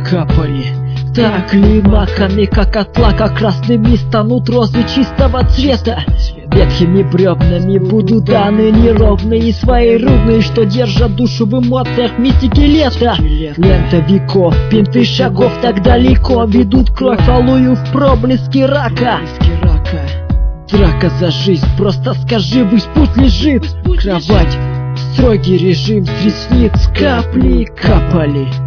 капали. Так ли маками, как от лака, красными станут розы чистого цвета. Ветхими бревнами будут даны неровные свои руны, что держат душу в эмоциях мистики лета. Лента веков, пинты шагов так далеко ведут кровь алую в проблески рака. Драка за жизнь, просто скажи, весь путь лежит. Кровать, строгий режим с ресниц, капли капали.